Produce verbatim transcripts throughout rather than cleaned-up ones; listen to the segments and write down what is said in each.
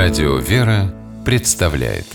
Радио «Вера» представляет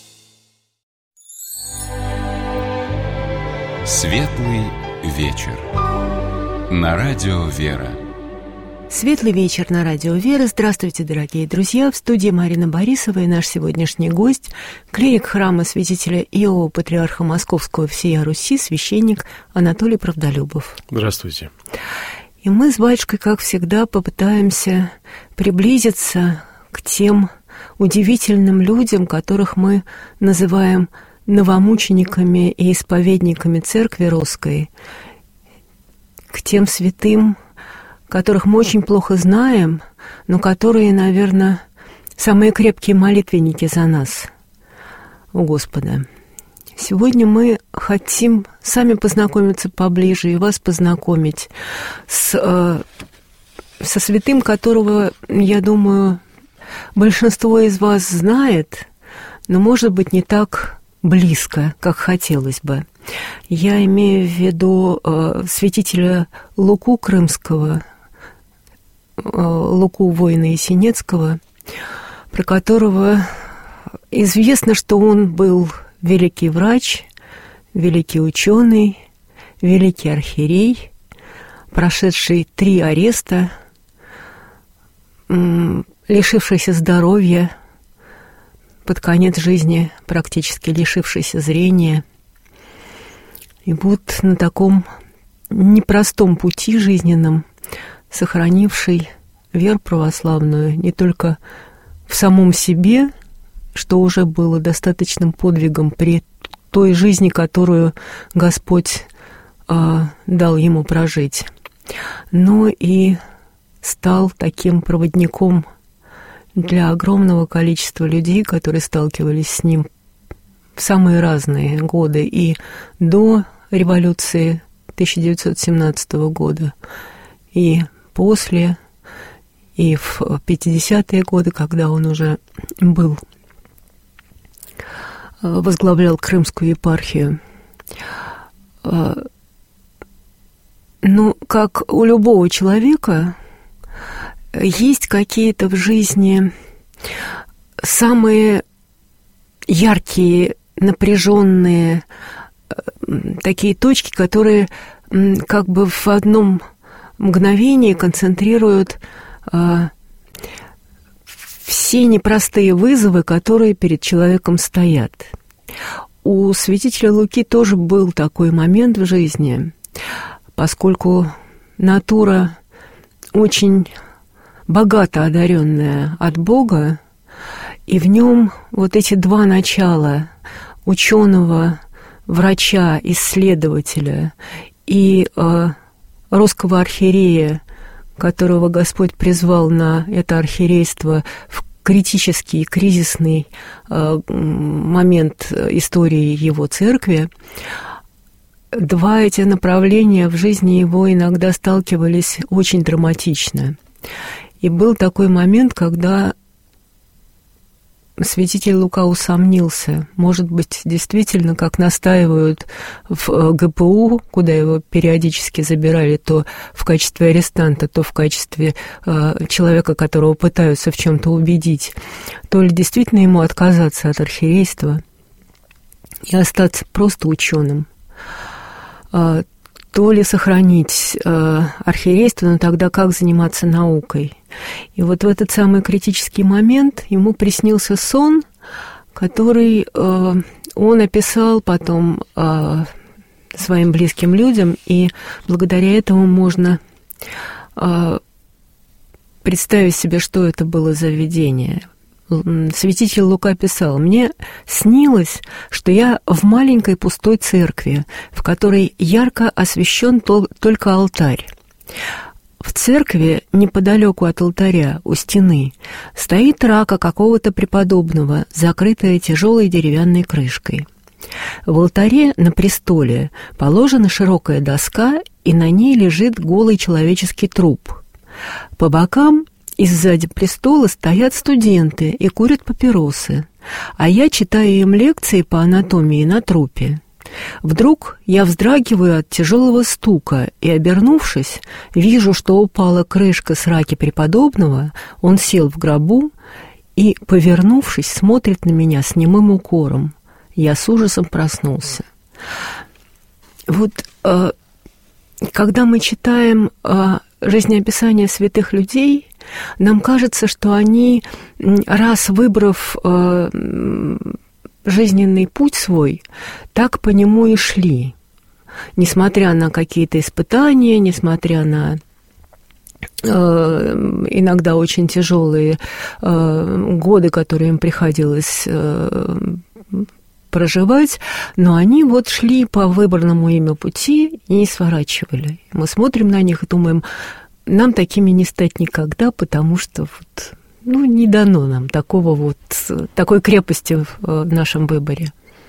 Светлый вечер на Радио «Вера». Светлый вечер на Радио «Вера». Здравствуйте, дорогие друзья. В студии Марина Борисова и наш сегодняшний гость, клирик храма святителя Иова, патриарха Московского всея Руси, священник Анатолий Правдолюбов. Здравствуйте. И мы с батюшкой, как всегда, попытаемся приблизиться к тем удивительным людям, которых мы называем новомучениками и исповедниками Церкви Русской, к тем святым, которых мы очень плохо знаем, но которые, наверное, самые крепкие молитвенники за нас у Господа. Сегодня мы хотим сами познакомиться поближе и вас познакомить с, э, со святым, которого, я думаю, большинство из вас знает, но, может быть, не так близко, как хотелось бы. Я имею в виду э, святителя Луку Крымского, Луку воина Есенецкого, про которого известно, что он был великий врач, великий ученый, великий архиерей, прошедший три ареста, лишившийся здоровья, под конец жизни практически лишившийся зрения. И вот на таком непростом пути жизненном, сохранивший веру православную не только в самом себе, что уже было достаточным подвигом при той жизни, которую Господь э, дал ему прожить, но и стал таким проводником для огромного количества людей, которые сталкивались с ним в самые разные годы, и до революции тысяча девятьсот семнадцатого года, и после, и в пятидесятые годы, когда он уже был, возглавлял Крымскую епархию. Ну, как у любого человека, есть какие-то в жизни самые яркие, напряженные такие точки, которые как бы в одном мгновении концентрируют э, все непростые вызовы, которые перед человеком стоят. У святителя Луки тоже был такой момент в жизни, поскольку натура очень богато одаренная от Бога, и в нем вот эти два начала — ученого, врача, исследователя и э, русского архиерея, которого Господь призвал на это архиерейство в критический, кризисный э, момент истории его церкви, два эти направления в жизни его иногда сталкивались очень драматично. И был такой момент, когда святитель Лука усомнился, может быть, действительно, как настаивают в ГПУ, куда его периодически забирали то в качестве арестанта, то в качестве э, человека, которого пытаются в чем-то убедить, то ли действительно ему отказаться от архиерейства и остаться просто ученым, э, то ли сохранить э, архиерейство, но тогда как заниматься наукой. И вот в этот самый критический момент ему приснился сон, который э, он описал потом э, своим близким людям, и благодаря этому можно э, представить себе, что это было за видение. Святитель Лука писал: «Мне снилось, что я в маленькой пустой церкви, в которой ярко освещен только алтарь. В церкви, неподалеку от алтаря, у стены, стоит рака какого-то преподобного, закрытая тяжелой деревянной крышкой. В алтаре на престоле положена широкая доска, и на ней лежит голый человеческий труп. По бокам и сзади престола стоят студенты и курят папиросы, а я читаю им лекции по анатомии на трупе. Вдруг я вздрагиваю от тяжелого стука и, обернувшись, вижу, что упала крышка с раки преподобного, он сел в гробу, и, повернувшись, смотрит на меня с немым укором. Я с ужасом проснулся. Вот э, когда мы читаем э, жизнеописания святых людей, нам кажется, что они, раз выбрав э, жизненный путь свой, так по нему и шли. Несмотря на какие-то испытания, несмотря на э, иногда очень тяжелые э, годы, которые им приходилось э, проживать, но они вот шли по выбранному ими пути и не сворачивали. Мы смотрим на них и думаем, нам такими не стать никогда, потому что вот, ну, не дано нам такого вот, такой крепости в нашем выборе.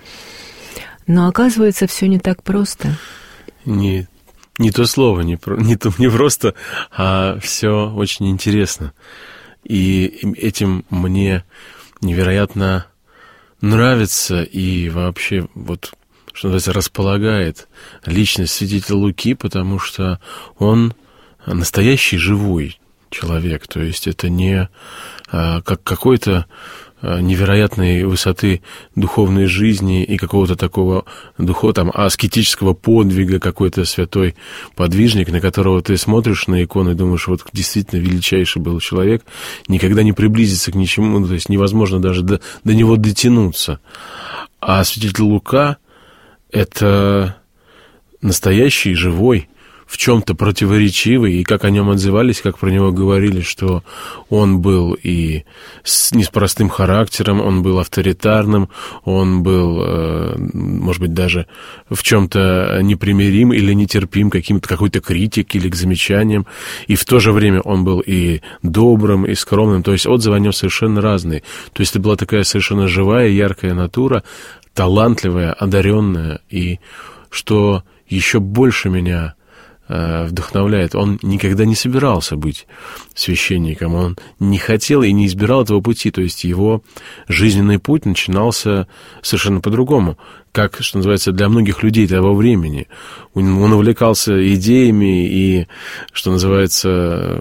Но оказывается, все не так просто. Не, не то слово, не, не, то, не просто, а все очень интересно. И этим мне невероятно нравится и вообще, вот, что называется, располагает личность святителя Луки, потому что он настоящий живой человек. То есть это не а, как какой-то невероятной высоты духовной жизни и какого-то такого духа, там, аскетического подвига, какой-то святой подвижник, на которого ты смотришь на икону и думаешь, вот действительно величайший был человек, никогда не приблизиться к ничему, то есть невозможно даже до, до него дотянуться. А святитель Лука — это настоящий, живой, в чем-то противоречивый, и как о нем отзывались, как про него говорили, что он был и с непростым характером, он был авторитарным, он был, может быть, даже в чем-то непримирим или нетерпим к каким-то, какой-то критике или к замечаниям, и в то же время он был и добрым, и скромным, то есть отзывы о нем совершенно разные. То есть это была такая совершенно живая, яркая натура, талантливая, одаренная, и что еще больше меня вдохновляет. Он никогда не собирался быть священником, он не хотел и не избирал этого пути, то есть его жизненный путь начинался совершенно по-другому, как, что называется, для многих людей того времени. Он увлекался идеями и, что называется,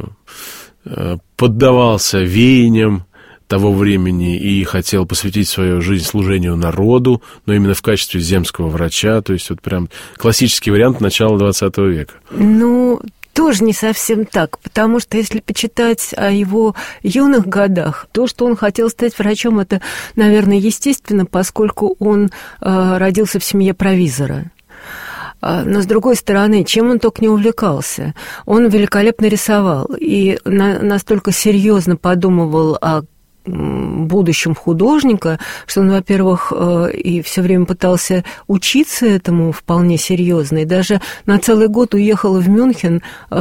поддавался веяниям того времени и хотел посвятить свою жизнь служению народу, но именно в качестве земского врача, то есть вот прям классический вариант начала двадцатого века. Ну, тоже не совсем так, потому что если почитать о его юных годах, то, что он хотел стать врачом, это, наверное, естественно, поскольку он э, родился в семье провизора. Но, с другой стороны, чем он только не увлекался. Он великолепно рисовал и на, настолько серьезно подумывал о будущем художника, что он, во-первых, и все время пытался учиться этому вполне серьезно, и даже на целый год уехал в Мюнхен,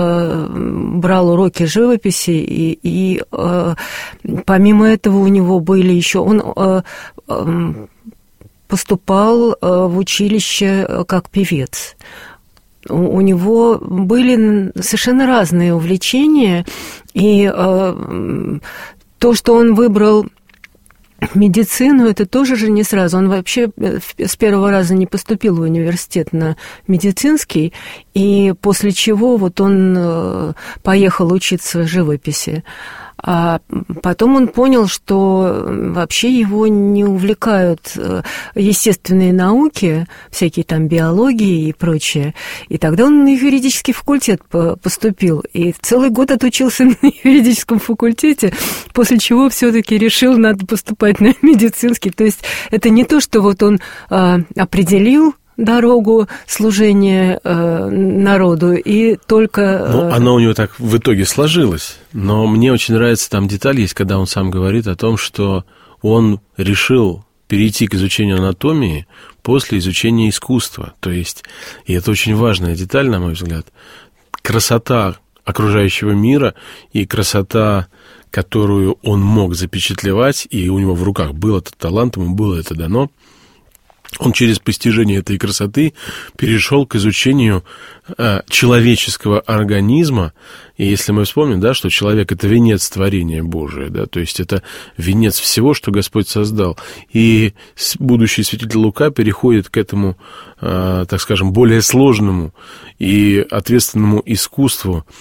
брал уроки живописи, и, и помимо этого у него были еще... Он поступал в училище как певец. У него были совершенно разные увлечения, и то, что он выбрал медицину, это тоже же не сразу. Он вообще с первого раза не поступил в университет на медицинский, и после чего вот он поехал учиться живописи. А потом он понял, что вообще его не увлекают естественные науки, всякие там биологии и прочее. И тогда он на юридический факультет поступил. И целый год отучился на юридическом факультете, после чего все-таки решил, надо поступать на медицинский. То есть это не то, что вот он определил дорогу служения э, народу, и только... Э... Ну, оно у него так в итоге сложилось, но мне очень нравится, там деталь есть, когда он сам говорит о том, что он решил перейти к изучению анатомии после изучения искусства, то есть, и это очень важная деталь, на мой взгляд, красота окружающего мира и красота, которую он мог запечатлевать, и у него в руках был этот талант, ему было это дано. Он через постижение этой красоты перешел к изучению э, человеческого организма. И если мы вспомним, да, что человек — это венец творения Божия, да, то есть это венец всего, что Господь создал. И будущий святитель Лука переходит к этому, э, так скажем, более сложному и ответственному искусству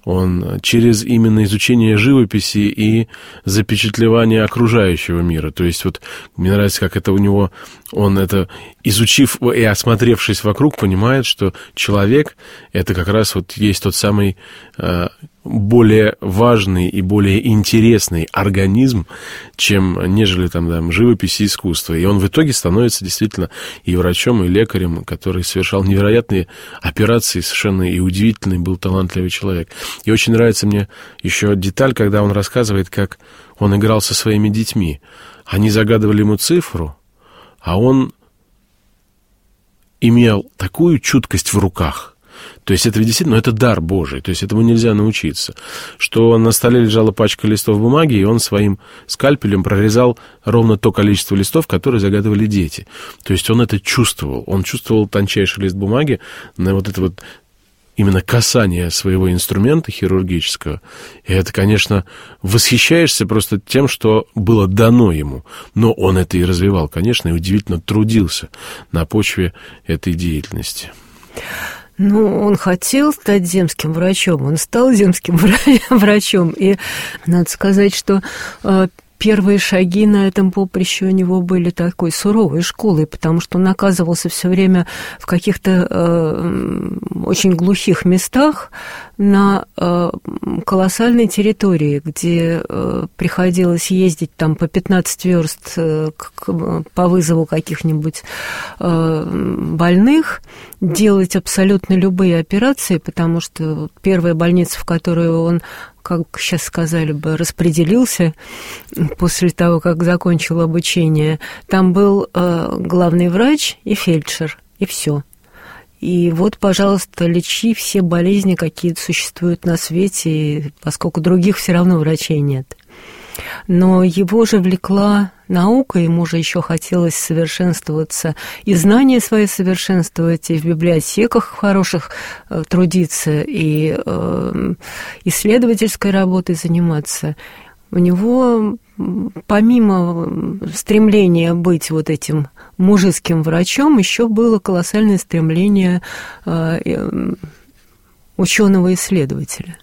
он через именно изучение живописи и запечатлевание окружающего мира. То есть вот мне нравится, как это у него, он это, изучив и осмотревшись вокруг, понимает, что человек — это как раз вот есть тот самый э, более важный и более интересный организм, чем нежели там, там живопись и искусство. И он в итоге становится действительно и врачом, и лекарем, который совершал невероятные операции, совершенно и удивительный был талантливый человек. И очень нравится мне еще деталь, когда он рассказывает, как он играл со своими детьми. Они загадывали ему цифру, а он имел такую чуткость в руках. То есть это действительно, ну, это дар Божий, то есть этому нельзя научиться. Что на столе лежала пачка листов бумаги, и он своим скальпелем прорезал ровно то количество листов, которые загадывали дети. То есть он это чувствовал, он чувствовал тончайший лист бумаги на вот это вот именно касание своего инструмента хирургического. И это, конечно, восхищаешься просто тем, что было дано ему. Но он это и развивал, конечно, и удивительно трудился на почве этой деятельности. Ну, он хотел стать земским врачом, он стал земским врачом. И надо сказать, что первые шаги на этом поприще у него были такой суровой школой, потому что он оказывался все время в каких-то э, очень глухих местах на э, колоссальной территории, где э, приходилось ездить там по пятнадцать верст э, к, по вызову каких-нибудь э, больных, делать абсолютно любые операции, потому что первая больница, в которую он, как сейчас сказали бы, распределился после того, как закончил обучение, там был э, главный врач и фельдшер, и все. И вот, пожалуйста, лечи все болезни, какие существуют на свете, поскольку других все равно врачей нет. Но его же влекла наука, ему же еще хотелось совершенствоваться, и знания свои совершенствовать, и в библиотеках хороших э, трудиться, и э, исследовательской работой заниматься. У него, помимо стремления быть вот этим мужицким врачом, еще было колоссальное стремление э, э, ученого-исследователя.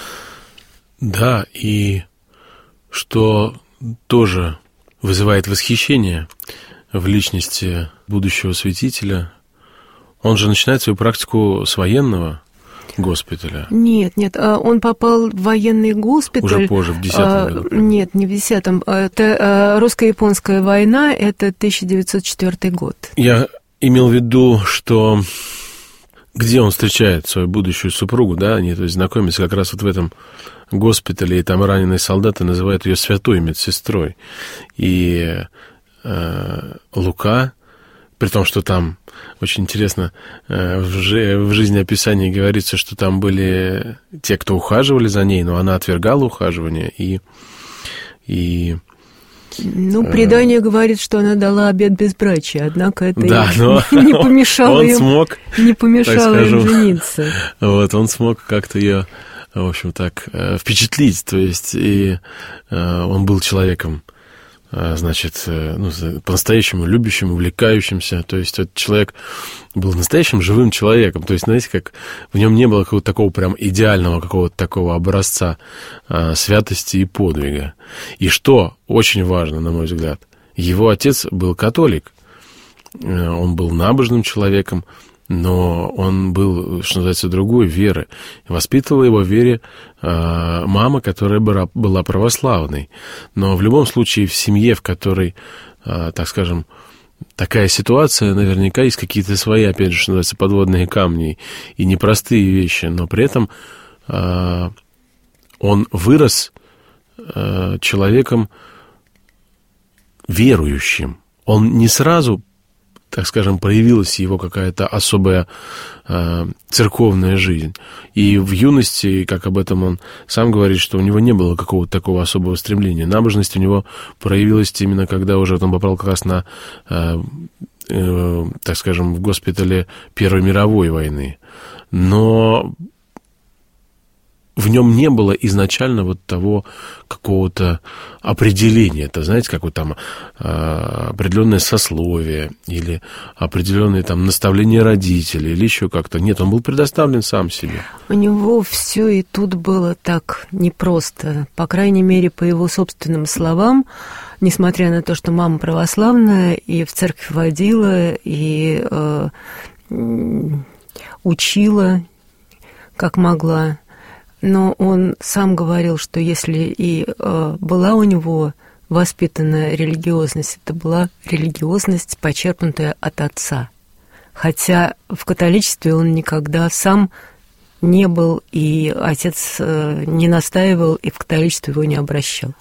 Да, и что тоже вызывает восхищение в личности будущего святителя, он же начинает свою практику с военного госпиталя. Нет, нет, он попал в военный госпиталь. Уже позже, в десятом году. Нет, не в десятом. Это русско-японская война, это тысяча девятьсот четвёртый год. Я имел в виду, что где он встречает свою будущую супругу, да, они, то есть, знакомятся как раз вот в этом госпитале, и там раненые солдаты называют ее святой медсестрой. И э, Лука, при том, что там очень интересно, э, в, жи- в жизнеописании говорится, что там были те, кто ухаживали за ней, но она отвергала ухаживание, и... и Ну, предание э... говорит, что она дала обет безбрачия, однако это да, не помешало им, смог, не помешало им жениться. Вот, он смог как-то ее, в общем, так впечатлить, то есть, и э, он был человеком, э, значит, э, ну, по-настоящему любящим, увлекающимся, то есть, этот человек был настоящим живым человеком, то есть, знаете, как в нем не было какого-то такого прям идеального какого-то такого образца э, святости и подвига. И что очень важно, на мой взгляд, его отец был католик, э, он был набожным человеком, но он был, что называется, другой веры. Воспитывала его в вере э, мама, которая была православной. Но в любом случае в семье, в которой, э, так скажем, такая ситуация, наверняка есть какие-то свои, опять же, что называется, подводные камни и непростые вещи. Но при этом э, он вырос э, человеком верующим. Он не сразу, так скажем, проявилась его какая-то особая э, церковная жизнь. И в юности, как об этом он сам говорит, что у него не было какого-то такого особого стремления. Набожность у него проявилась именно когда уже он попал как раз на, э, э, так скажем, в госпитале Первой мировой войны. Но в нем не было изначально вот того какого-то определения. Это, знаете, как вот там определенное сословие или определенные там наставления родителей или еще как-то. Нет, он был предоставлен сам себе. У него все и тут было так непросто. По крайней мере, по его собственным словам, несмотря на то, что мама православная и в церковь водила, и э, учила, как могла. Но он сам говорил, что если и э, была у него воспитанная религиозность, это была религиозность, почерпнутая от отца. Хотя в католичестве он никогда сам не был, и отец э, не настаивал, и в католичество его не обращал.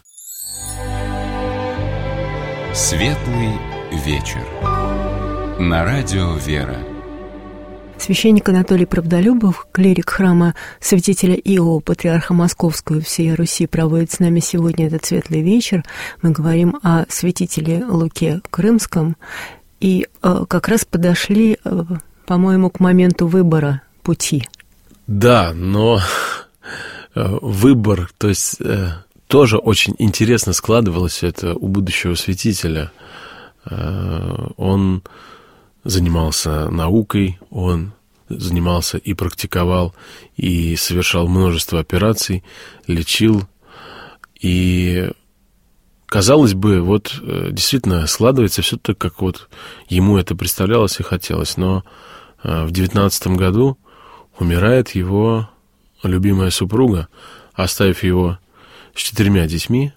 Светлый вечер. На радио «Вера». Священник Анатолий Правдолюбов, клирик храма святителя Иова, патриарха Московского и всей Руси, проводит с нами сегодня этот светлый вечер. Мы говорим о святителе Луке Крымском. И э, как раз подошли, э, по-моему, к моменту выбора пути. Да, но э, выбор, то есть э, тоже очень интересно складывалось это у будущего святителя. Э, он занимался наукой, он занимался и практиковал, и совершал множество операций, лечил. И, казалось бы, вот действительно складывается все так, как вот ему это представлялось и хотелось. Но в девятнадцатом году умирает его любимая супруга, оставив его с четырьмя детьми.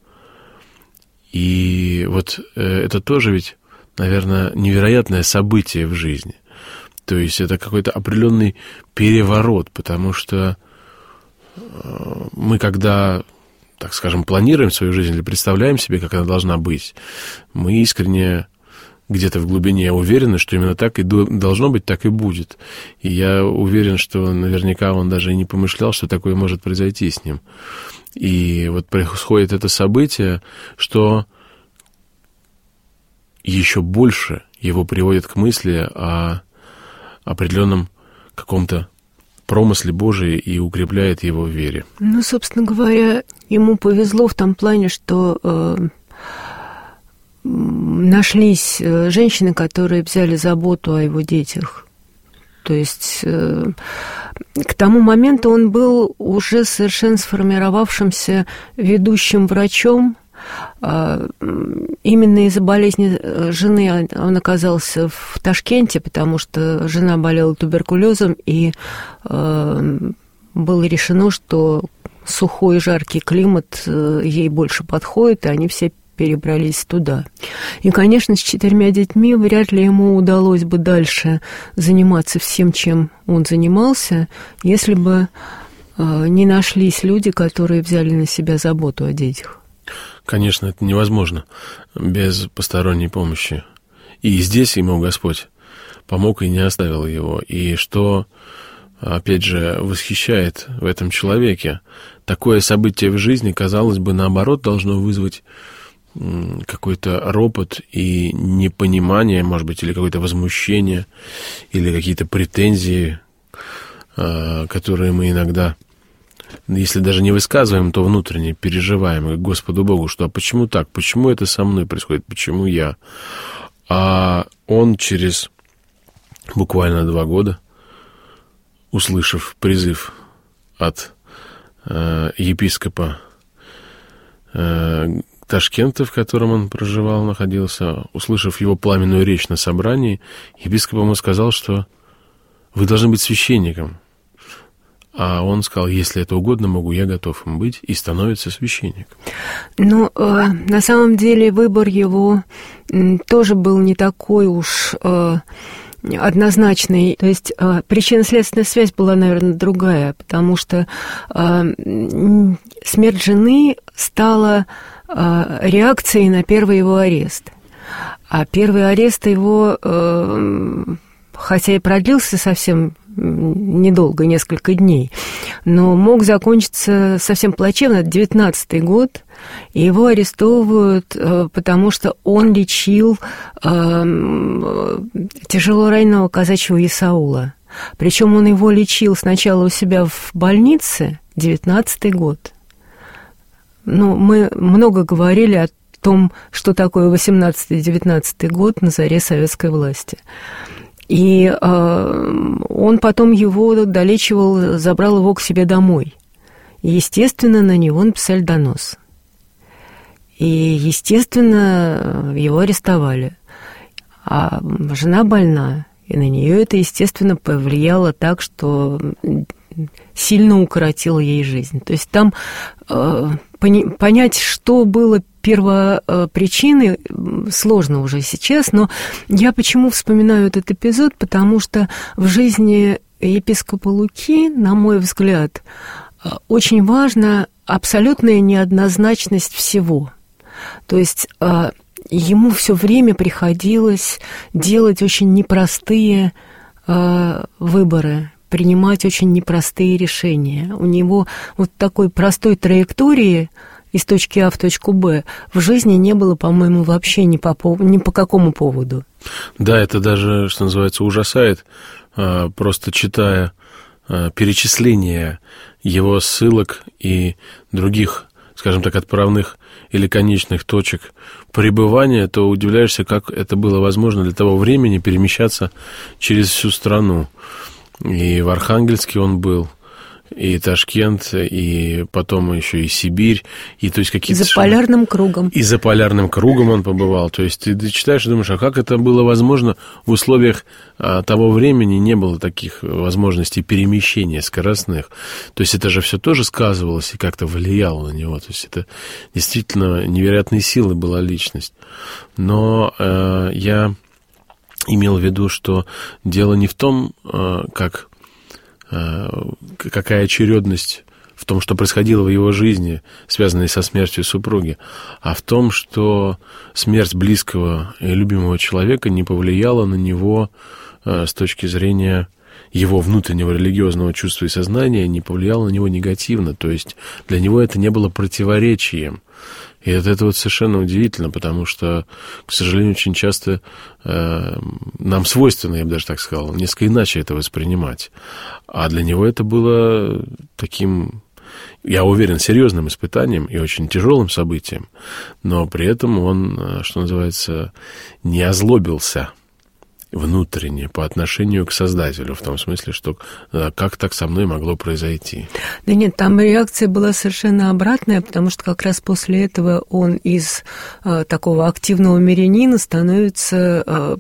И вот это тоже ведь, наверное, невероятное событие в жизни. То есть это какой-то определенный переворот, потому что мы, когда, так скажем, планируем свою жизнь или представляем себе, как она должна быть, мы искренне где-то в глубине уверены, что именно так и должно быть, так и будет. И я уверен, что наверняка он даже и не помышлял, что такое может произойти с ним. И вот происходит это событие, что еще больше его приводит к мысли о определенном каком-то промысле Божии и укрепляет его в вере. Ну, собственно говоря, ему повезло в том плане, что э, нашлись женщины, которые взяли заботу о его детях. То есть э, к тому моменту он был уже совершенно сформировавшимся ведущим врачом. Именно из-за болезни жены он оказался в Ташкенте, потому что жена болела туберкулезом, и э, было решено, что сухой и жаркий климат ей больше подходит, и они все перебрались туда. И, конечно, с четырьмя детьми вряд ли ему удалось бы дальше заниматься всем, чем он занимался, если бы э, не нашлись люди, которые взяли на себя заботу о детях. Конечно, это невозможно без посторонней помощи. И здесь ему Господь помог и не оставил его. И что, опять же, восхищает в этом человеке, такое событие в жизни, казалось бы, наоборот, должно вызвать какой-то ропот и непонимание, может быть, или какое-то возмущение, или какие-то претензии, которые мы иногда, если даже не высказываем, то внутренне переживаем к Господу Богу, что а почему так, почему это со мной происходит, почему я? А он через буквально два года, услышав призыв от э, епископа э, Ташкента, в котором он проживал, находился, услышав его пламенную речь на собрании, епископ ему сказал, что вы должны быть священником. А он сказал, если это угодно, могу, я готов им быть, и становится священником. Ну, э, на самом деле выбор его э, тоже был не такой уж э, однозначный. То есть э, причинно-следственная связь была, наверное, другая, потому что э, смерть жены стала э, реакцией на первый его арест. А первый арест его, э, хотя и продлился совсем недолго, несколько дней, но мог закончиться совсем плачевно. Это девятнадцатый год, и его арестовывают, потому что он лечил э, тяжело раненого казачьего Исаула. Причем он его лечил сначала у себя в больнице, девятнадцатый год. Ну, мы много говорили о том, что такое восемнадцатый-девятнадцатый год на заре советской власти. И э, он потом его долечивал, забрал его к себе домой. И, естественно, на него написали донос. И, естественно, его арестовали. А жена больна, и на нее это, естественно, повлияло так, что сильно укоротило ей жизнь. То есть там э, пони- понять, что было первопричиной, сложно уже сейчас, но я почему вспоминаю этот эпизод, потому что в жизни епископа Луки, на мой взгляд, очень важна абсолютная неоднозначность всего. То есть ему все время приходилось делать очень непростые выборы, принимать очень непростые решения. У него вот такой простой траектории из точки А в точку Б в жизни не было, по-моему, вообще ни по, ни по какому поводу. Да, это даже, что называется, ужасает, просто читая перечисление его ссылок и других, скажем так, отправных или конечных точек пребывания, то удивляешься, как это было возможно для того времени перемещаться через всю страну. И в Архангельске он был, и Ташкент, и потом еще и Сибирь, и то есть какие-то... За полярным кругом. И за полярным кругом он побывал. То есть ты, ты читаешь и думаешь, а как это было возможно в условиях а, того времени, не было таких возможностей перемещения скоростных. То есть это же все тоже сказывалось и как-то влияло на него. То есть это действительно невероятной силы была личность. Но э, я имел в виду, что дело не в том, э, как... какая очередность в том, что происходило в его жизни, связанной со смертью супруги, а в том, что смерть близкого и любимого человека не повлияла на него с точки зрения его внутреннего религиозного чувства и сознания, не повлияла на него негативно, то есть для него это не было противоречием. И это, это вот совершенно удивительно, потому что, к сожалению, очень часто э, нам свойственно, я бы даже так сказал, несколько иначе это воспринимать. А для него это было таким, я уверен, серьезным испытанием и очень тяжелым событием, но при этом он, что называется, не озлобился внутренне по отношению к Создателю, в том смысле, что как так со мной могло произойти. Да нет, там реакция была совершенно обратная, потому что как раз после этого он из э, такого активного мирянина становится э,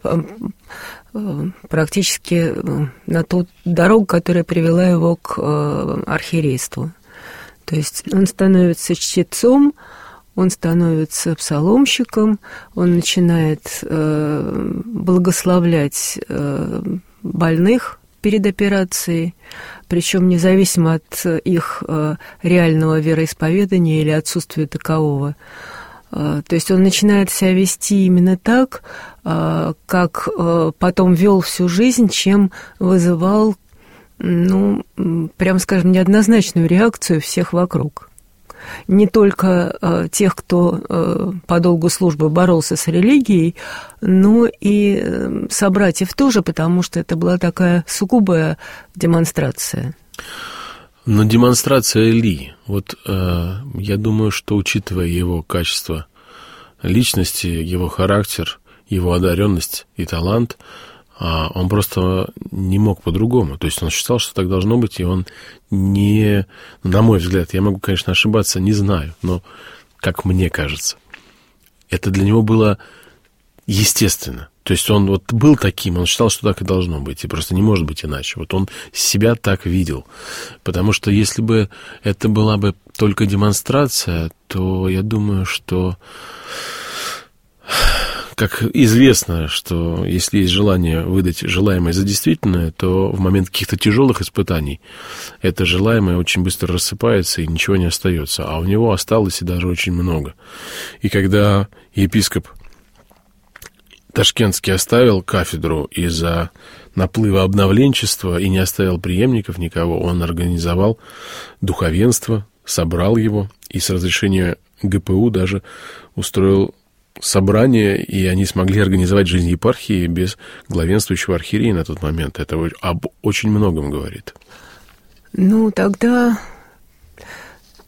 э, практически на ту дорогу, которая привела его к э, архиерейству. То есть он становится чтецом, он становится псаломщиком, он начинает э, благословлять э, больных перед операцией, причем независимо от их э, реального вероисповедания или отсутствия такового. Э, то есть он начинает себя вести именно так, э, как э, потом вел всю жизнь, чем вызывал, ну, прям скажем, неоднозначную реакцию всех вокруг. Не только э, тех, кто э, по долгу службы боролся с религией, но и э, собратьев тоже, потому что это была такая сугубая демонстрация. Но демонстрация ли? Вот э, я думаю, что, учитывая его качество личности, его характер, его одаренность и талант, он просто не мог по-другому. То есть он считал, что так должно быть, и он не... На мой взгляд, я могу, конечно, ошибаться, не знаю, но, как мне кажется, это для него было естественно. То есть он вот был таким, он считал, что так и должно быть, и просто не может быть иначе. Вот он себя так видел. Потому что если бы это была бы только демонстрация, то я думаю, что... Как известно, что если есть желание выдать желаемое за действительное, то в момент каких-то тяжелых испытаний это желаемое очень быстро рассыпается и ничего не остается. А у него осталось и даже очень много. И когда епископ Ташкентский оставил кафедру из-за наплыва обновленчества и не оставил преемников никого, он организовал духовенство, собрал его и с разрешения ГПУ даже устроил собрание, и они смогли организовать жизнь епархии без главенствующего архиерея на тот момент. Это об очень многом говорит. Ну, тогда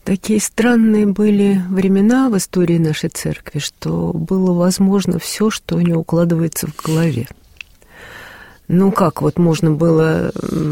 Такие странные были времена в истории нашей церкви, что было возможно все, что не укладывается в голове. Ну как, вот можно было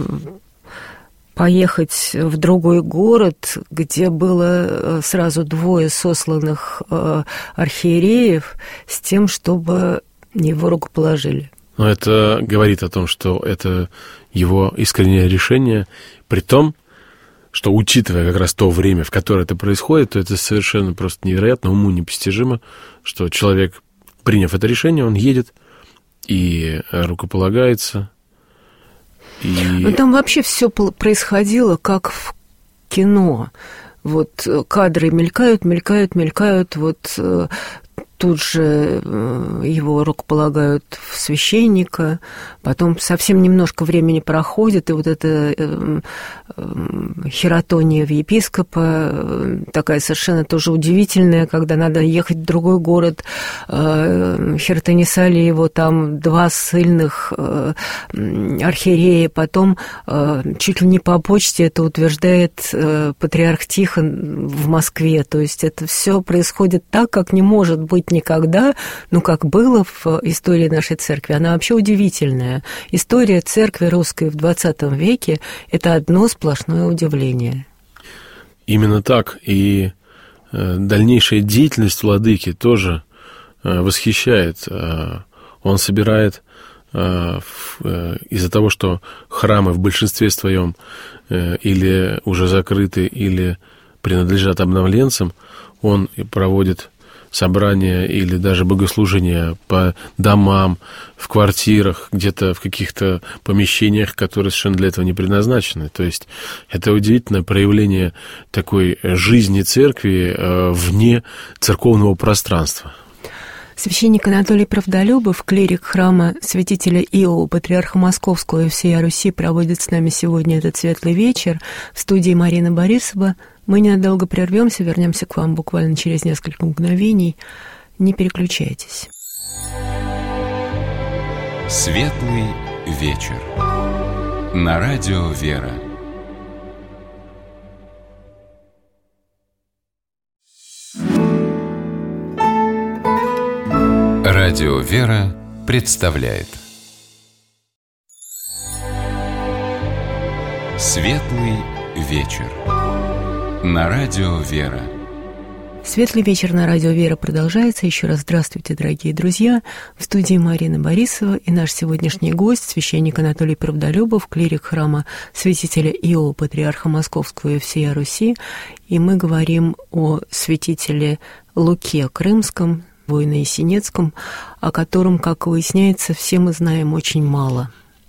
поехать в другой город, где было сразу двое сосланных архиереев, с тем, чтобы его рукоположили. Но это говорит о том, что это его искреннее решение, при том, что, учитывая как раз то время, в которое это происходит, то это совершенно просто невероятно, уму непостижимо, что человек, приняв это решение, он едет и рукополагается. И... Ну, там вообще все происходило как в кино. Вот кадры мелькают, мелькают, мелькают, вот тут же его рукополагают в священника, потом совсем немножко времени проходит, и вот эта хератония в епископа, такая совершенно тоже удивительная, когда надо ехать в другой город, хератонисали его там два ссыльных архиерея, потом чуть ли не по почте это утверждает патриарх Тихон в Москве, то есть это все происходит так, как не может быть никогда, ну, как было в истории нашей церкви. Она вообще удивительная. История церкви русской в двадцатом веке – это одно сплошное удивление. Именно так. И э, дальнейшая деятельность владыки тоже э, восхищает. Э, он собирает э, э, из-за того, что храмы в большинстве своем э, или уже закрыты, или принадлежат обновленцам, он проводит собрания или даже богослужения по домам, в квартирах, где-то в каких-то помещениях, которые совершенно для этого не предназначены. То есть это удивительное проявление такой жизни церкви вне церковного пространства. Священник Анатолий Правдолюбов, клирик храма святителя Иова, патриарха Московского и всей Руси, проводит с нами сегодня этот светлый вечер. В студии Марина Борисова. Мы ненадолго прервемся, вернемся к вам буквально через несколько мгновений. Не переключайтесь. Светлый вечер. На радио «Вера». Радио «Вера» представляет Светлый вечер. На радио «Вера». Светлый вечер на радио «Вера» продолжается. Еще раз здравствуйте, дорогие друзья. В студии Марина Борисова и наш сегодняшний гость, священник Анатолий Правдолюбов, клирик храма святителя Иова, патриарха Московского и всей Руси. И мы говорим о святителе Луке Крымском, Воино-Есенецком, о котором, как выясняется, все мы знаем очень мало.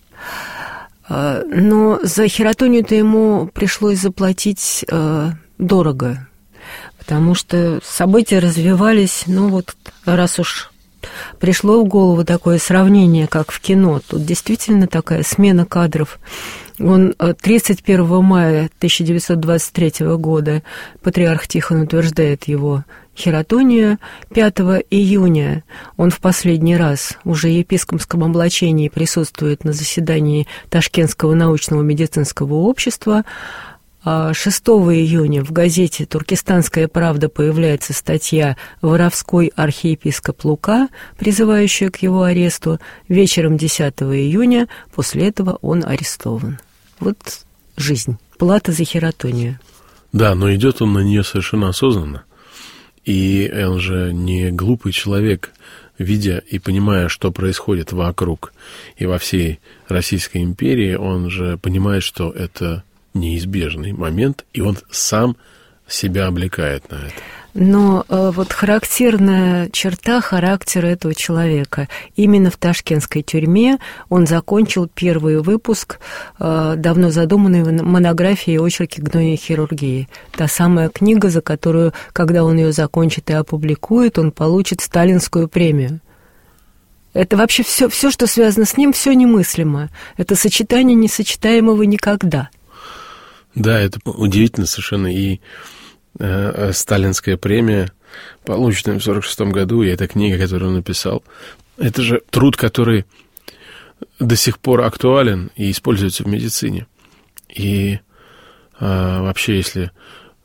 Но за хератонию-то ему пришлось заплатить дорого, потому что события развивались, ну вот, раз уж пришло в голову такое сравнение, как в кино, тут действительно такая смена кадров. Он тридцать первого мая тысяча девятьсот двадцать третьего года патриарх Тихон утверждает его хератонию. пятого июня он в последний раз уже в епископском облачении присутствует на заседании Ташкентского научного медицинского общества. шестого июня в газете «Туркестанская правда» появляется статья «Воровской архиепископ Лука», призывающая к его аресту. Вечером десятого июня после этого он арестован. Вот жизнь. Плата за хератонию. Да, но идет он на нее совершенно осознанно. И он же не глупый человек, видя и понимая, что происходит вокруг и во всей Российской империи, он же понимает, что это неизбежный момент, и он сам себя облекает на это. Но э, вот характерная черта характера этого человека. Именно в ташкентской тюрьме он закончил первый выпуск э, давно задуманной монографии «Очерки гнойной хирургии». Та самая книга, за которую, когда он ее закончит и опубликует, он получит сталинскую премию. Это вообще все, все, что связано с ним, все немыслимо. Это сочетание несочетаемого никогда. Да, это удивительно совершенно. И э, сталинская премия, полученная в сорок шестом году, и эта книга, которую он написал, это же труд, который до сих пор актуален и используется в медицине. И э, вообще, если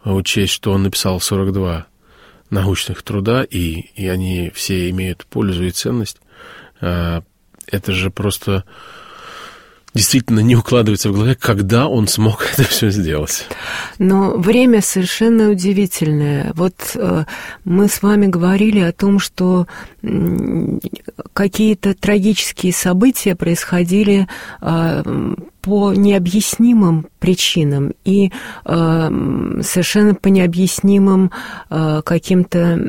учесть, что он написал сорок два научных труда, и, и они все имеют пользу и ценность, это же просто действительно не укладывается в голове, когда он смог это все сделать. Но время совершенно удивительное. Вот э, мы с вами говорили о том, что э, какие-то трагические события происходили э, по необъяснимым причинам и э, совершенно по необъяснимым э, каким-то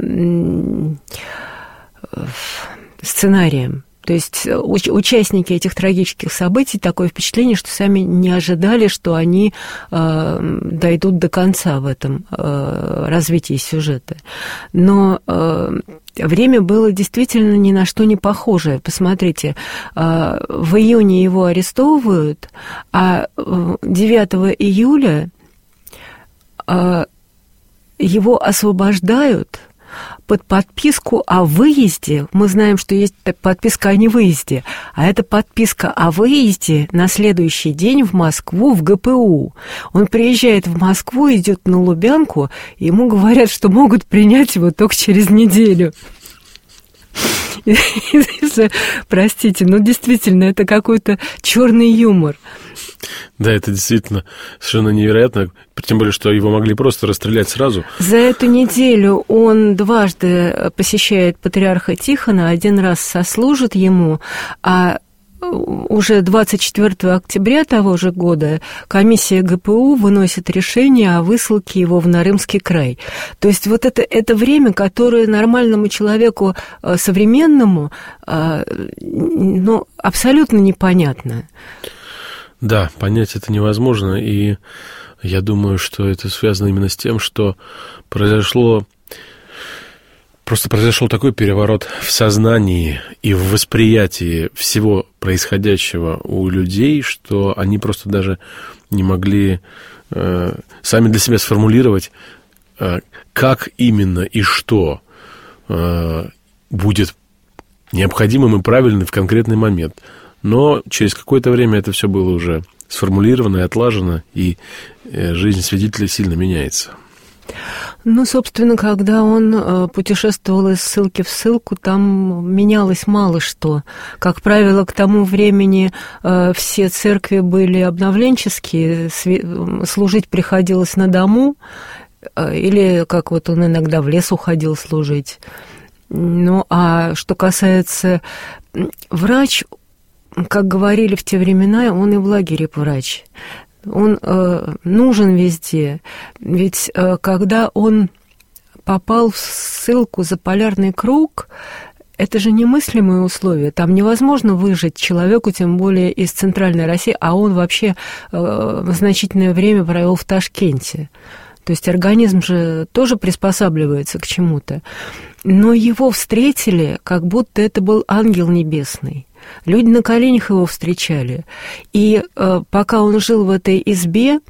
э, сценариям. То есть участники этих трагических событий, такое впечатление, что сами не ожидали, что они э, дойдут до конца в этом э, развитии сюжета. Но э, время было действительно ни на что не похожее. Посмотрите, э, в июне его арестовывают, а девятого июля э, его освобождают под подписку о выезде. Мы знаем, что есть подписка о невыезде, а это подписка о выезде на следующий день в Москву, в ГПУ. Он приезжает в Москву, идет на Лубянку, и ему говорят, что могут принять его только через неделю. Простите, но действительно, это какой-то черный юмор. Да, это действительно совершенно невероятно, тем более, что его могли просто расстрелять сразу. За эту неделю он дважды посещает патриарха Тихона, один раз сослужит ему, а уже двадцать четвёртого октября того же года комиссия ГПУ выносит решение о высылке его в Нарымский край. То есть вот это, это время, которое нормальному человеку современному, ну, абсолютно непонятно. Да, понять это невозможно, и я думаю, что это связано именно с тем, что произошло, просто произошел такой переворот в сознании и в восприятии всего происходящего у людей, что они просто даже не могли э, сами для себя сформулировать, э, как именно и что э, будет необходимым и правильным в конкретный момент. Но через какое-то время это все было уже сформулировано и отлажено, и жизнь свидетелей сильно меняется. Ну, собственно, когда он путешествовал из ссылки в ссылку, там менялось мало что. Как правило, к тому времени все церкви были обновленческие, служить приходилось на дому, или как вот он иногда в лес уходил служить. Ну, а что касается врач, как говорили в те времена, он и в лагере врач. Он э, нужен везде. Ведь э, когда он попал в ссылку за полярный круг, это же немыслимые условия. Там невозможно выжить человеку, тем более из Центральной России, а он вообще э, значительное время провел в Ташкенте. То есть организм же тоже приспосабливается к чему-то. Но его встретили, как будто это был ангел небесный. Люди на коленях его встречали. И э, пока он жил в этой избе,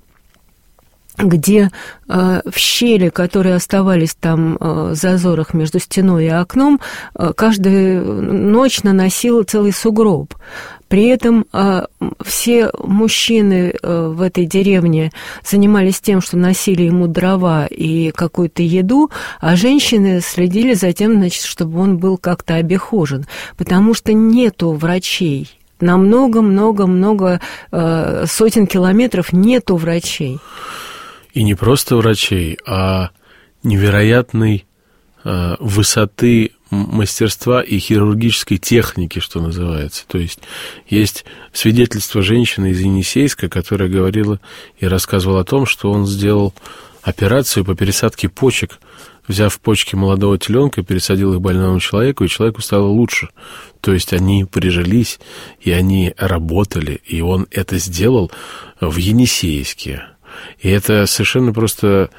где э, в щели, которые оставались там э, в зазорах между стеной и окном, э, каждую ночь наносил целый сугроб. При этом э, все мужчины э, в этой деревне занимались тем, что носили ему дрова и какую-то еду, а женщины следили за тем, значит, чтобы он был как-то обихожен, потому что нету врачей. На много-много-много э, сотен километров нету врачей. И не просто врачей, а невероятной э, высоты мастерства и хирургической техники, что называется. То есть есть свидетельство женщины из Енисейска, которая говорила и рассказывала о том, что он сделал операцию по пересадке почек, взяв почки молодого теленка, пересадил их больному человеку, и человеку стало лучше. То есть они прижились, и они работали, и он это сделал в Енисейске. И это совершенно просто,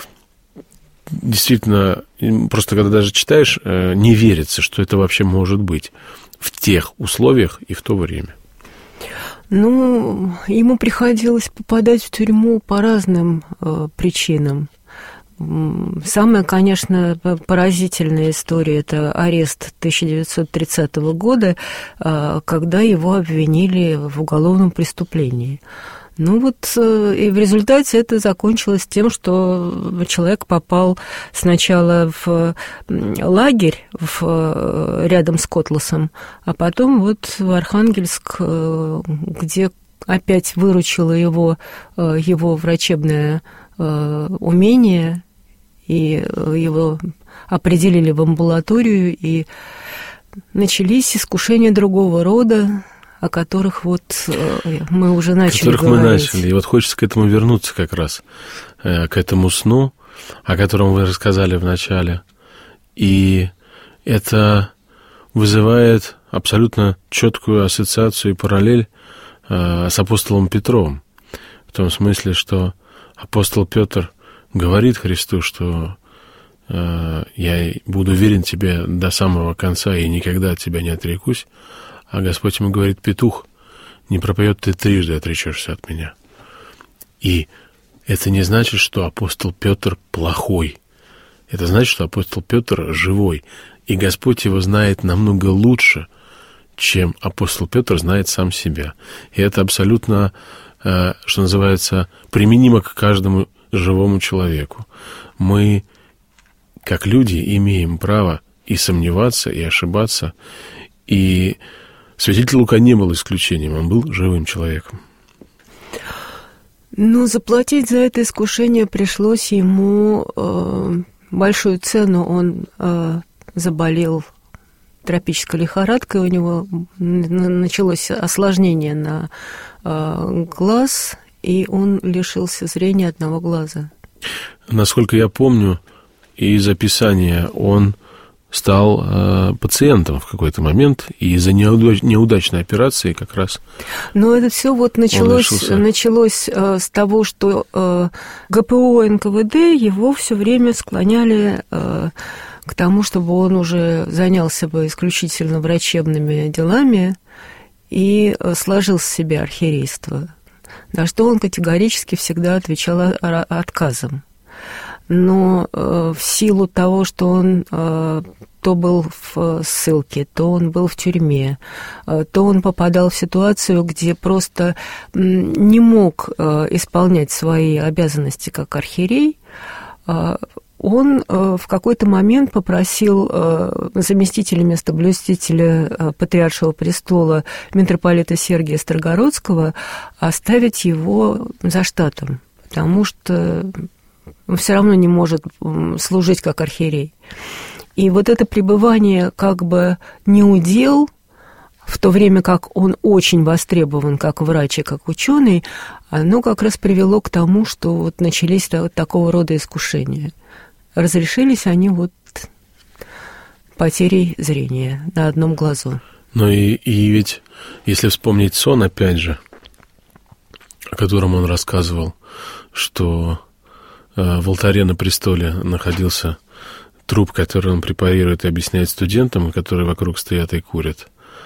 действительно, просто когда даже читаешь, не верится, что это вообще может быть в тех условиях и в то время. Ну, ему приходилось попадать в тюрьму по разным э, причинам. Самая, конечно, поразительная история – это арест тысяча девятьсот тридцатого года, э, когда его обвинили в уголовном преступлении. Ну вот и в результате это закончилось тем, что человек попал сначала в лагерь в, рядом с Котласом, а потом вот в Архангельск, где опять выручило его, его врачебное умение, и его определили в амбулаторию, и начались искушения другого рода, о которых вот мы уже начали которых говорить. мы начали. И вот хочется к этому вернуться как раз, к этому сну, о котором вы рассказали в начале. И это вызывает абсолютно четкую ассоциацию и параллель с апостолом Петром. В том смысле, что апостол Петр говорит Христу, что я буду верен тебе до самого конца и никогда от тебя не отрекусь. А Господь ему говорит: петух не пропоет, ты трижды отречешься от меня. И это не значит, что апостол Петр плохой. Это значит, что апостол Петр живой. И Господь его знает намного лучше, чем апостол Петр знает сам себя. И это абсолютно, что называется, применимо к каждому живому человеку. Мы, как люди, имеем право и сомневаться, и ошибаться. И святитель Лука не был исключением, он был живым человеком. Ну, заплатить за это искушение пришлось ему э, большую цену. Он э, заболел тропической лихорадкой, у него началось осложнение на э, глаз, и он лишился зрения одного глаза. Насколько я помню, из описания он стал э, пациентом в какой-то момент, и из-за неудач, неудачной операции как раз. Но это все вот началось, началось э, с того, что э, ГПУ эн ка вэ дэ его все время склоняли э, к тому, чтобы он уже занялся бы исключительно врачебными делами и э, сложил с себя архиерейство, на что он категорически всегда отвечал отказом. Но э, в силу того, что он э, то был в ссылке, то он был в тюрьме, э, то он попадал в ситуацию, где просто э, не мог э, исполнять свои обязанности как архиерей, э, он э, в какой-то момент попросил э, заместителя местоблюстителя э, Патриаршего престола митрополита Сергия Строгородского оставить его за штатом, потому что он все равно не может служить как архиерей. И вот это пребывание как бы неудел, в то время как он очень востребован как врач и как ученый, оно как раз привело к тому, что вот начались вот такого рода искушения. Разрешились они вот потерей зрения на одном глазу. Ну и, и ведь, если вспомнить сон, опять же, о котором он рассказывал, что в алтаре на престоле находился труп, который он препарирует и объясняет студентам, которые вокруг стоят и курят,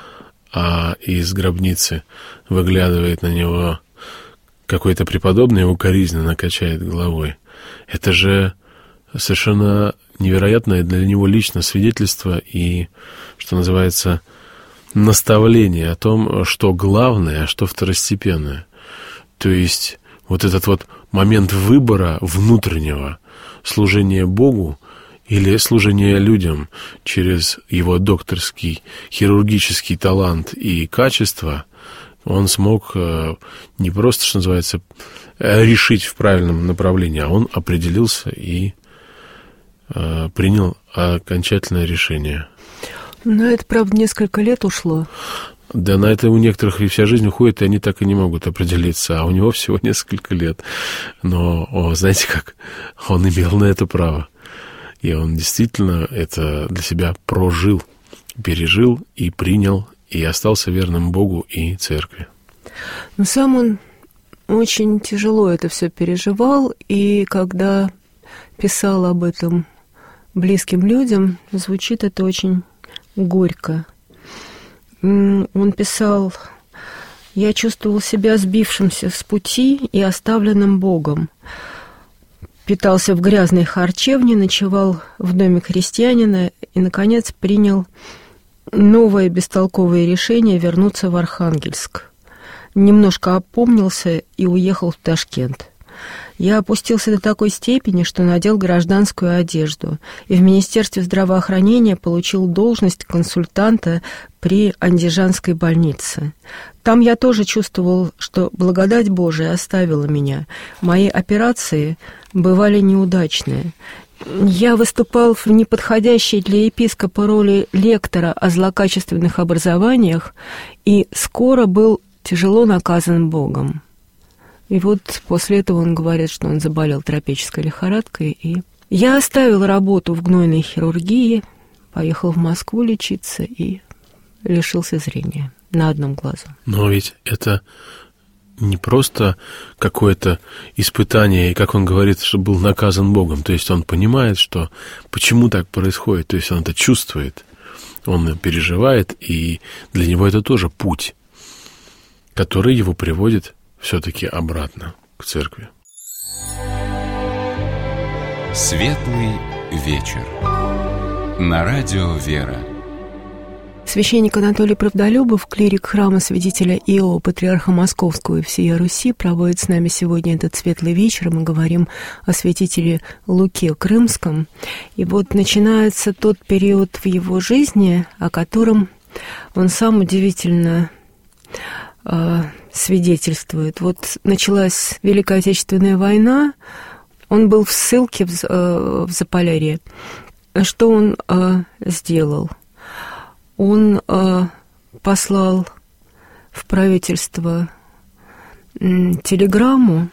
а из гробницы выглядывает на него какой-то преподобный и укоризненно качает головой. Это же совершенно невероятное для него лично свидетельство и, что называется, наставление о том, что главное, а что второстепенное. То есть вот этот вот момент выбора внутреннего служения Богу или служения людям через его докторский, хирургический талант и качество, он смог не просто, что называется, решить в правильном направлении, а он определился и принял окончательное решение. Но это, правда, несколько лет ушло. Да, на это у некоторых и вся жизнь уходит, и они так и не могут определиться, а у него всего несколько лет. Но, о, знаете как, он имел на это право. И он действительно это для себя прожил, пережил и принял, и остался верным Богу и Церкви. Но сам он очень тяжело это все переживал, и когда писал об этом близким людям, звучит это очень горько. Он писал: «Я чувствовал себя сбившимся с пути и оставленным Богом. Питался в грязной харчевне, ночевал в доме крестьянина и, наконец, принял новое бестолковое решение вернуться в Архангельск. немножко опомнился и уехал в Ташкент. Я опустился до такой степени, что надел гражданскую одежду, и в Министерстве здравоохранения получил должность консультанта при Андижанской больнице. Там я тоже чувствовал, что благодать Божия оставила меня. Мои операции бывали неудачные. Я выступал в неподходящей для епископа роли лектора о злокачественных образованиях и скоро был тяжело наказан Богом. И вот после этого он говорит, что он заболел тропической лихорадкой. И я оставил работу в гнойной хирургии, поехал в Москву лечиться и лишился зрения на одном глазу. Но ведь это не просто какое-то испытание, и, как он говорит, что был наказан Богом. То есть он понимает, что почему так происходит, то есть он это чувствует, он переживает, и для него это тоже путь, который его приводит все-таки обратно к церкви. Светлый вечер. На радио «Вера». Священник Анатолий Правдолюбов, клирик храма святителя Иова, патриарха Московского и всея Руси, проводит с нами сегодня этот светлый вечер. Мы говорим о святителе Луке Крымском. И вот начинается тот период в его жизни, о котором он сам удивительно э, свидетельствует. Вот началась Великая Отечественная война, он был в ссылке в, э, в Заполярье. Что он э, сделал? Он э, послал в правительство э, телеграмму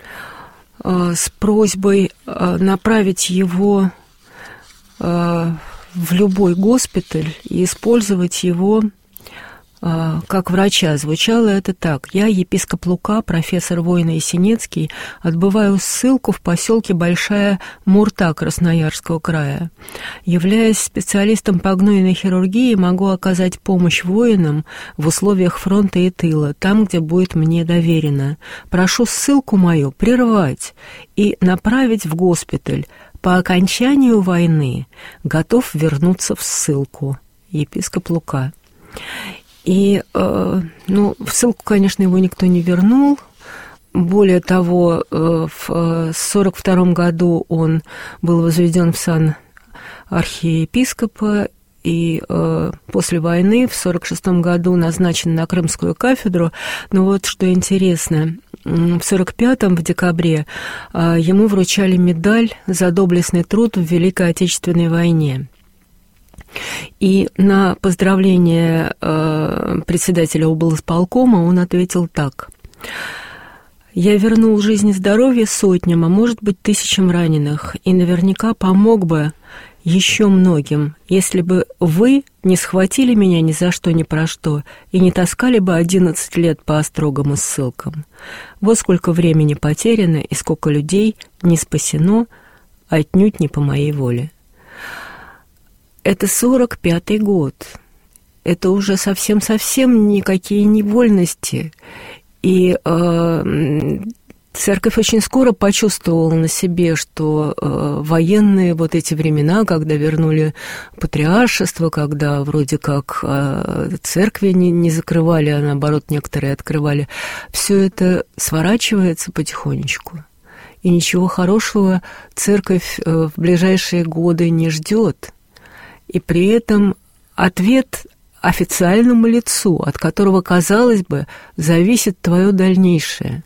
э, с просьбой э, направить его э, в любой госпиталь и использовать его э, как врача. Звучало это так: «Я, епископ Лука, профессор Война Есенецкий, отбываю ссылку в поселке Большая Мурта Красноярского края. Являясь специалистом по гнойной хирургии, могу оказать помощь воинам в условиях фронта и тыла, там, где будет мне доверено. Прошу ссылку мою прервать и направить в госпиталь. По окончанию войны готов вернуться в ссылку». Епископ Лука. И, э, ну, в ссылку, конечно, его никто не вернул. Более того, э, в сорок втором году он был возведен в сан архиепископа, и э, после войны в сорок шестом году назначен на Крымскую кафедру. Но вот что интересно, в сорок пятом, в декабре, э, ему вручали медаль за доблестный труд в Великой Отечественной войне. И на поздравление э, председателя облсполкома он ответил так: «Я вернул жизнь и здоровье сотням, а может быть тысячам раненых, и наверняка помог бы еще многим, если бы вы не схватили меня ни за что ни про что и не таскали бы одиннадцать лет по острогам и ссылкам. Вот сколько времени потеряно и сколько людей не спасено, отнюдь не по моей воле». Это сорок пятый год. Это уже совсем-совсем никакие не вольности. И э, церковь очень скоро почувствовала на себе, что э, военные вот эти времена, когда вернули патриаршество, когда вроде как э, церкви не, не закрывали, а наоборот некоторые открывали, все это сворачивается потихонечку. И ничего хорошего церковь э, в ближайшие годы не ждет. И при этом ответ официальному лицу, от которого, казалось бы, зависит твое дальнейшее.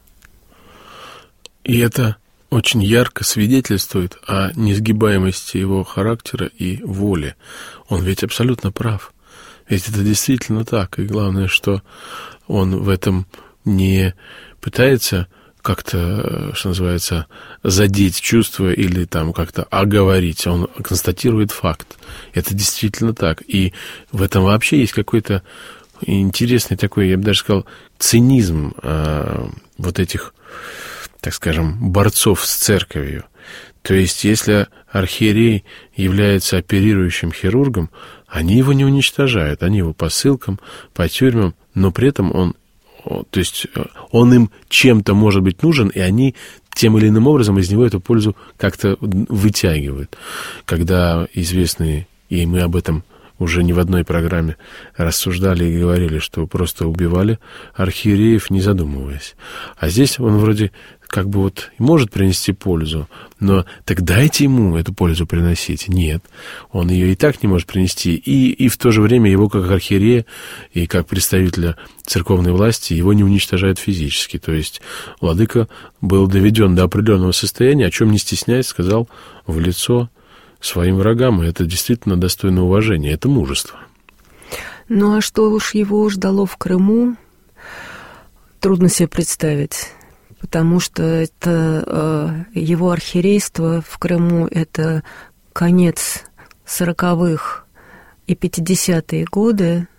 И это очень ярко свидетельствует о несгибаемости его характера и воли. Он ведь абсолютно прав. Ведь это действительно так. И главное, что он в этом не пытается как-то, что называется, задеть чувства или там как-то оговорить. Он констатирует факт. Это действительно так. И в этом вообще есть какой-то интересный такой, я бы даже сказал, цинизм э, вот этих, так скажем, борцов с церковью. То есть, если архиерей является оперирующим хирургом, они его не уничтожают, они его по ссылкам, по тюрьмам, но при этом он То есть он им чем-то может быть нужен, и они тем или иным образом из него эту пользу как-то вытягивают. Когда известный, и мы об этом уже не в одной программе рассуждали и говорили, что просто убивали архиереев, не задумываясь. А здесь он вроде как бы вот может принести пользу, но так дайте ему эту пользу приносить. Нет, он ее и так не может принести. И, и в то же время его как архиерея и как представителя церковной власти его не уничтожают физически. То есть владыка был доведен до определенного состояния, о чем не стесняясь сказал в лицо своим врагам. И это действительно достойно уважения, это мужество. Ну а что уж его ждало в Крыму, трудно себе представить. Потому что это э, его архиерейство в Крыму – это конец сороковых и пятидесятые годы.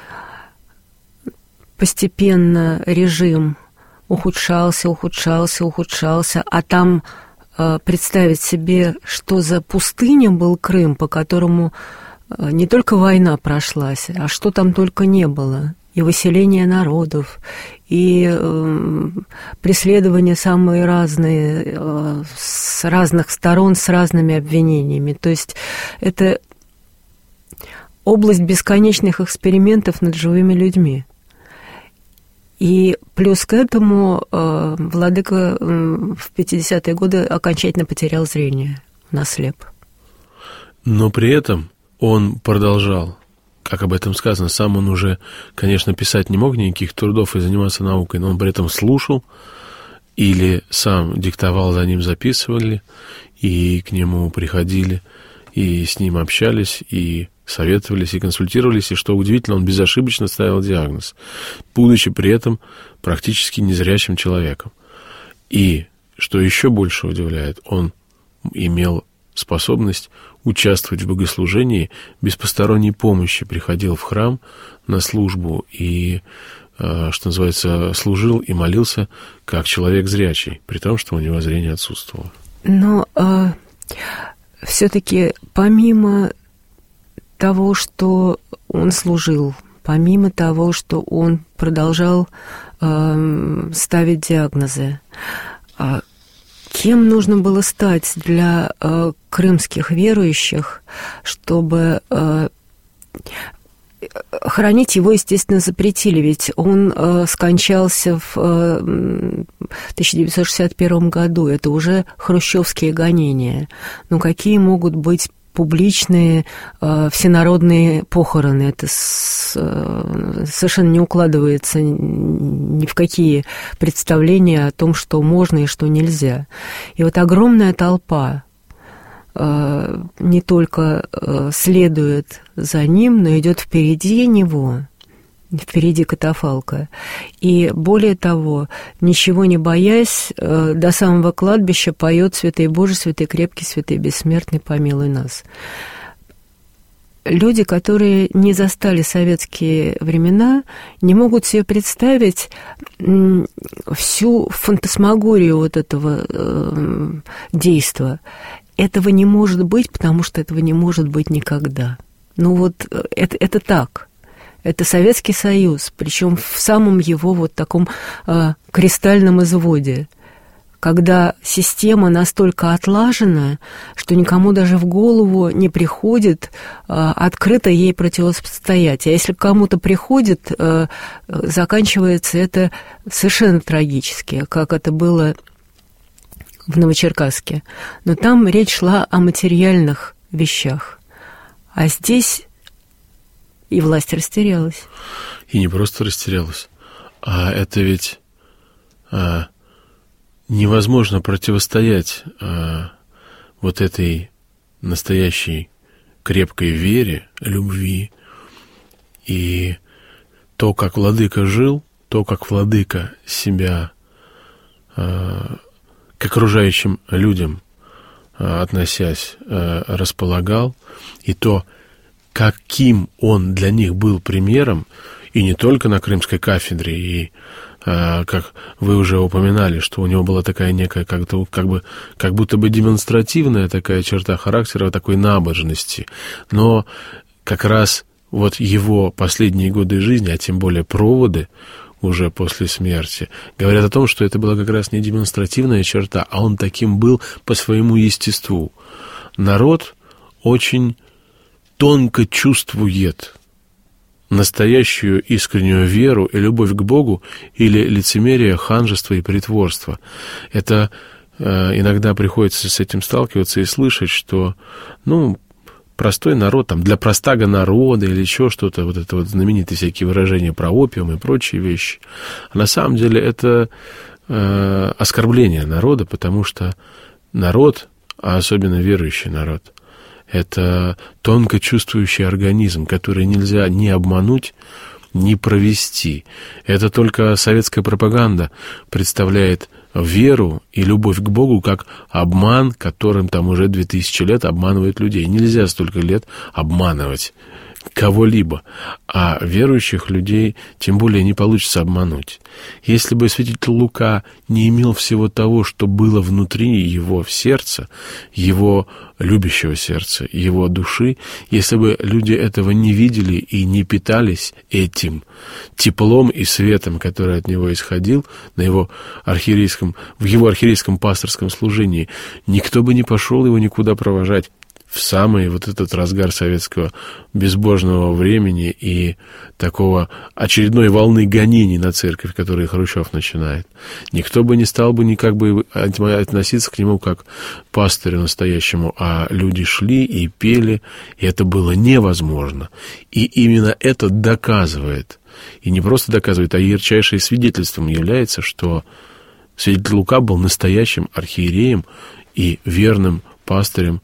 Постепенно режим ухудшался, ухудшался, ухудшался, а там э, представить себе, что за пустыня был Крым, по которому э, не только война прошлась, а что там только не было. И выселение народов, и э, преследования самые разные, э, с разных сторон, с разными обвинениями. То есть это область бесконечных экспериментов над живыми людьми. И плюс к этому э, владыка э, в пятидесятые годы окончательно потерял зрение, наслеп. Но при этом он продолжал. Как об этом сказано, сам он уже, конечно, писать не мог никаких трудов и заниматься наукой, но он при этом слушал или сам диктовал, за ним записывали, и к нему приходили, и с ним общались, и советовались, и консультировались, и, что удивительно, он безошибочно ставил диагноз, будучи при этом практически незрячим человеком. И, что еще больше удивляет, он имел способность участвовать в богослужении без посторонней помощи, приходил в храм на службу и, что называется, служил и молился как человек зрячий, при том, что у него зрение отсутствовало. Но э, все-таки помимо того, что он служил, помимо того, что он продолжал э, ставить диагнозы, э, кем нужно было стать для э, крымских верующих, чтобы э, хоронить его, естественно, запретили, ведь он э, скончался в э, тысяча девятьсот шестьдесят первом году, это уже хрущевские гонения. Ну, какие могут быть публичные э, всенародные похороны? Это с, э, совершенно не укладывается ни в какие представления о том, что можно и что нельзя. И вот огромная толпа э, не только э, следует за ним, но идет впереди него, впереди катафалка. И более того, ничего не боясь, э, до самого кладбища поет «Святый Божий, святый крепкий, святый бессмертный, помилуй нас». Люди, которые не застали советские времена, не могут себе представить всю фантасмагорию вот этого э, действа. Этого не может быть, потому что этого не может быть никогда. Ну вот это, это так. Это Советский Союз, причем в самом его вот таком э, кристальном изводе, когда система настолько отлажена, что никому даже в голову не приходит э, открыто ей противостоять. А если к кому-то приходит, э, заканчивается это совершенно трагически, как это было в Новочеркасске. Но там речь шла о материальных вещах. А здесь и власть растерялась. И не просто растерялась, а это ведь а, невозможно противостоять а, вот этой настоящей крепкой вере, любви. И то, как владыка жил, то, как владыка себя а, к окружающим людям а, относясь, а, располагал, и то, каким он для них был примером, и не только на Крымской кафедре, и, а, как вы уже упоминали, что у него была такая некая, как-то, как бы, как будто бы демонстративная такая черта характера, такой набожности, но как раз вот его последние годы жизни, а тем более проводы уже после смерти, говорят о том, что это была как раз не демонстративная черта, а он таким был по своему естеству. Народ очень тонко чувствует настоящую искреннюю веру и любовь к Богу или лицемерие, ханжество и притворство. Это э, иногда приходится с этим сталкиваться и слышать, что, ну, простой народ, там, для простого народа или еще что-то, вот это вот знаменитые всякие выражения про опиум и прочие вещи. А на самом деле это э, оскорбление народа, потому что народ, а особенно верующий народ, это тонко чувствующий организм, который нельзя ни обмануть, ни провести. Это только советская пропаганда представляет веру и любовь к Богу как обман, которым там уже две тысячи лет обманывают людей. Нельзя столько лет обманывать кого-либо, а верующих людей тем более не получится обмануть. Если бы святитель Лука не имел всего того, что было внутри его в сердце, его любящего сердца, его души, если бы люди этого не видели и не питались этим теплом и светом, который от него исходил на его архиерейском, в его архиерейском пасторском служении, никто бы не пошел его никуда провожать в самый вот этот разгар советского безбожного времени и такого очередной волны гонений на церковь, которую Хрущев начинает. Никто бы не стал бы никак бы относиться к нему как к пастырю настоящему, а люди шли и пели, и это было невозможно. И именно это доказывает, и не просто доказывает, а ярчайшим свидетельством является, что святитель Лука был настоящим архиереем и верным пастырем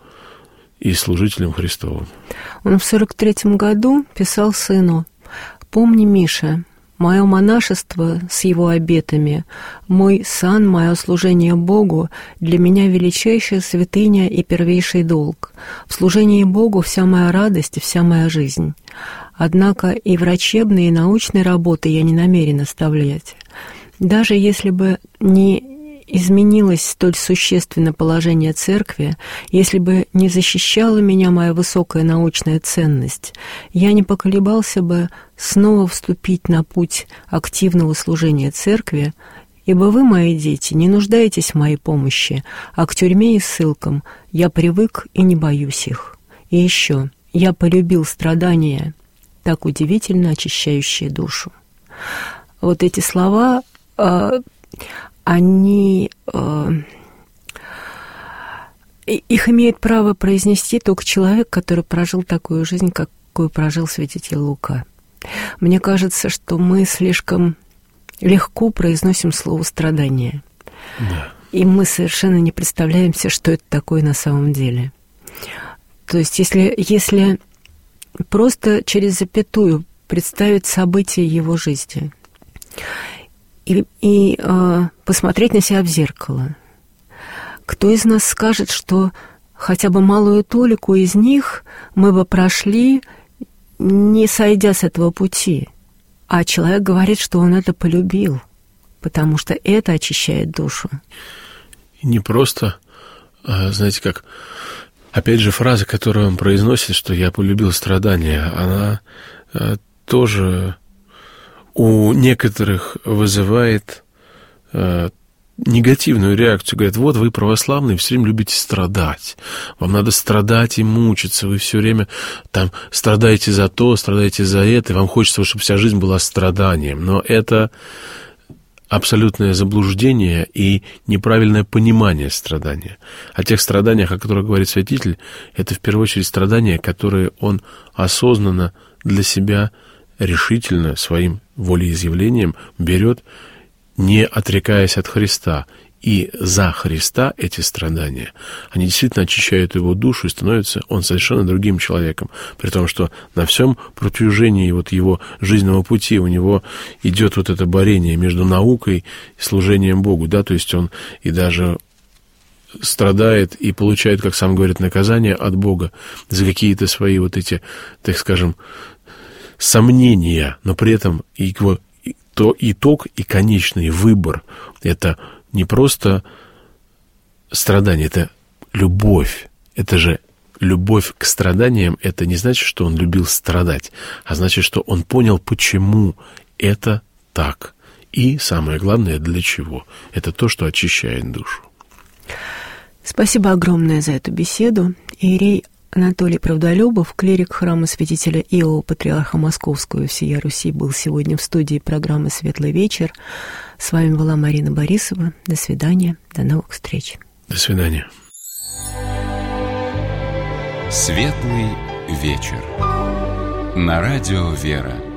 и служителем Христовым. Он в сорок третьем году писал сыну: «Помни, Миша, мое монашество с его обетами, мой сан, мое служение Богу для меня величайшая святыня и первейший долг. В служении Богу вся моя радость и вся моя жизнь. Однако и врачебные, и научные работы я не намерен оставлять. Даже если бы не изменилось столь существенно положение церкви, если бы не защищала меня моя высокая научная ценность, я не поколебался бы снова вступить на путь активного служения церкви, ибо вы, мои дети, не нуждаетесь в моей помощи, а к тюрьме и ссылкам я привык и не боюсь их. И еще, я полюбил страдания, так удивительно очищающие душу». Вот эти слова, они, э, их имеет право произнести только человек, который прожил такую жизнь, какую прожил святитель Лука. Мне кажется, что мы слишком легко произносим слово «страдание». Да. И мы совершенно не представляем себе, что это такое на самом деле. То есть, если, если просто через запятую представить события его жизни и, и э, посмотреть на себя в зеркало, кто из нас скажет, что хотя бы малую толику из них мы бы прошли, не сойдя с этого пути? А человек говорит, что он это полюбил, потому что это очищает душу. Не просто, знаете, как, опять же, фраза, которую он произносит, что «я полюбил страдания», она тоже у некоторых вызывает э, негативную реакцию. Говорят: вот вы православные, все время любите страдать. Вам надо страдать и мучиться. Вы все время там страдаете за то, страдаете за это, и вам хочется, чтобы вся жизнь была страданием. Но это абсолютное заблуждение и неправильное понимание страдания. О тех страданиях, о которых говорит святитель, это в первую очередь страдания, которые он осознанно для себя решительно своим волеизъявлением берет, не отрекаясь от Христа. И за Христа эти страдания, они действительно очищают его душу, и становится он совершенно другим человеком. При том, что на всем протяжении вот его жизненного пути у него идет вот это борение между наукой и служением Богу. Да? То есть он и даже страдает и получает, как сам говорит, наказание от Бога за какие-то свои вот эти, так скажем, сомнения, но при этом его то итог и конечный выбор — это не просто страдание, это любовь. Это же любовь к страданиям, это не значит, что он любил страдать, а значит, что он понял, почему это так. И самое главное, для чего. Это то, что очищает душу. Спасибо огромное за эту беседу. Иерей Анатолий Правдолюбов, клирик храма святителя Иова, патриарха Московского и всея Руси, был сегодня в студии программы «Светлый вечер». С вами была Марина Борисова. До свидания, до новых встреч. До свидания. «Светлый вечер» на радио «Вера».